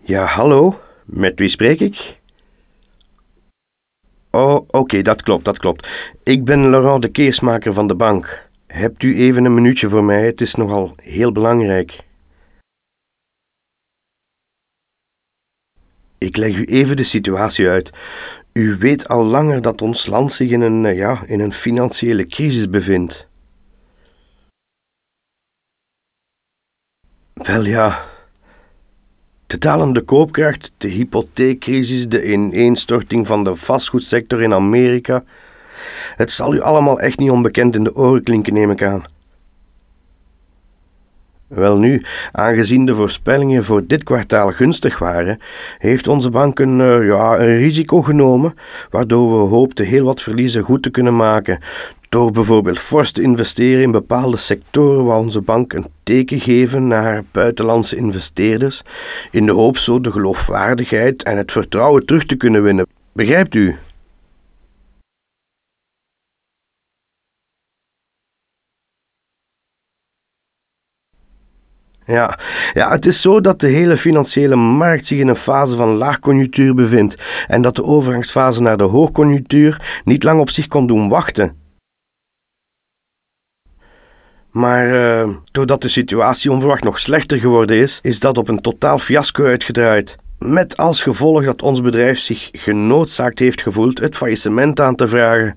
Ja, hallo, met wie spreek ik? Oh, oké, dat klopt. Ik ben Laurent de Keersmaker van de bank. Hebt u even een minuutje voor mij? Het is nogal heel belangrijk. Ik leg u even de situatie uit. U weet al langer dat ons land zich in een financiële crisis bevindt. Wel ja, de dalende koopkracht, de hypotheekcrisis, de ineenstorting van de vastgoedsector in Amerika. Het zal u allemaal echt niet onbekend in de oren klinken, neem ik aan. Welnu, aangezien de voorspellingen voor dit kwartaal gunstig waren, heeft onze bank een risico genomen, waardoor we hoopten heel wat verliezen goed te kunnen maken. Door bijvoorbeeld fors te investeren in bepaalde sectoren waar onze bank een teken geven naar buitenlandse investeerders, in de hoop zo de geloofwaardigheid en het vertrouwen terug te kunnen winnen. Begrijpt u? Ja, ja, het is zo dat de hele financiële markt zich in een fase van laagconjunctuur bevindt en dat de overgangsfase naar de hoogconjunctuur niet lang op zich kon doen wachten. Maar doordat de situatie onverwacht nog slechter geworden is, is dat op een totaal fiasco uitgedraaid. Met als gevolg dat ons bedrijf zich genoodzaakt heeft gevoeld het faillissement aan te vragen.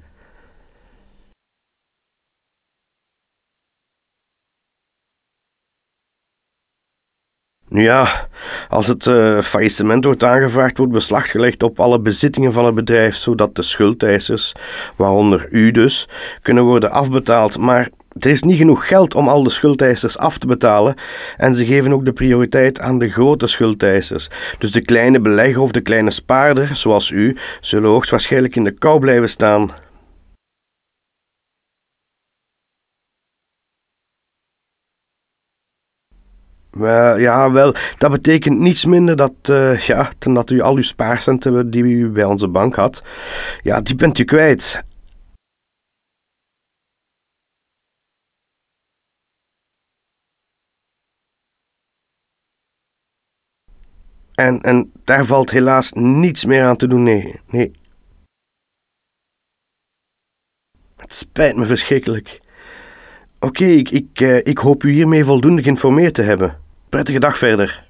Nu ja, als het faillissement wordt aangevraagd, wordt beslag gelegd op alle bezittingen van het bedrijf, zodat de schuldeisers, waaronder u dus, kunnen worden afbetaald. Maar er is niet genoeg geld om al de schuldeisers af te betalen en ze geven ook de prioriteit aan de grote schuldeisers. Dus de kleine belegger of de kleine spaarder, zoals u, zullen hoogstwaarschijnlijk in de kou blijven staan. Wel, dat betekent niets minder dan dat u al uw spaarcenten die u bij onze bank had, ja, die bent u kwijt. En daar valt helaas niets meer aan te doen, nee. Nee, het spijt me verschrikkelijk. Oké, ik hoop u hiermee voldoende geïnformeerd te hebben. Prettige dag verder.